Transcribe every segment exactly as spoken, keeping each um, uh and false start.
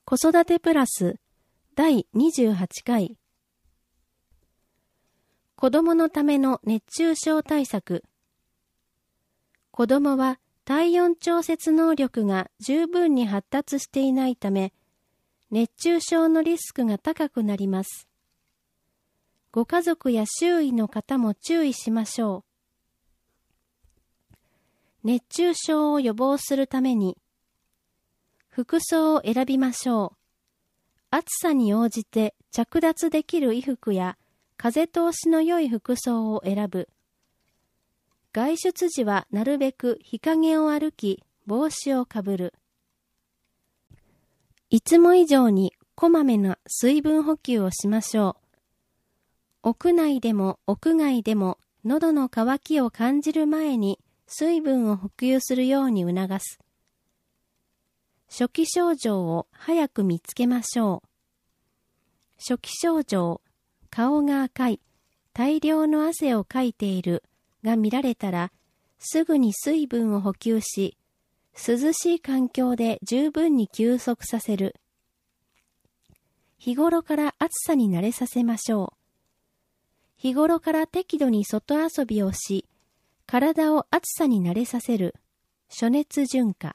子育てプラスだいにじゅうはちかい。子供のための熱中症対策。子供は体温調節能力が十分に発達していないため、熱中症のリスクが高くなります。ご家族や周囲の方も注意しましょう。熱中症を予防するために、服装を選びましょう。暑さに応じて着脱できる衣服や風通しの良い服装を選ぶ。外出時はなるべく日陰を歩き、帽子をかぶる。いつも以上にこまめな水分補給をしましょう。屋内でも屋外でも喉の渇きを感じる前に水分を補給するように促す。初期症状を早く見つけましょう。初期症状、顔が赤い、大量の汗をかいているが見られたら、すぐに水分を補給し、涼しい環境で十分に休息させる。日頃から暑さに慣れさせましょう。日頃から適度に外遊びをし、体を暑さに慣れさせる。暑熱順化。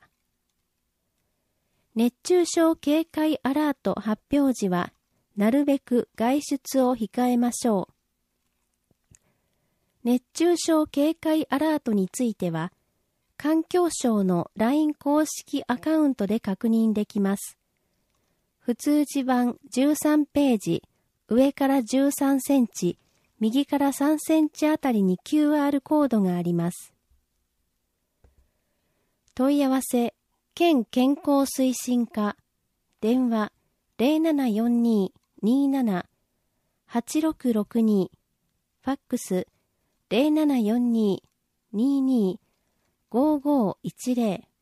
熱中症警戒アラート発表時は、なるべく外出を控えましょう。熱中症警戒アラートについては、環境省の ライン 公式アカウントで確認できます。普通字版じゅうさんページ、上からじゅうさんセンチ、右からさんセンチあたりに キューアール コードがあります。問い合わせ、県健康推進課、電話 ゼロななよんに にーなな はちろくろくに、ファックス ゼロななよんに にーにー ごーごーいちゼロ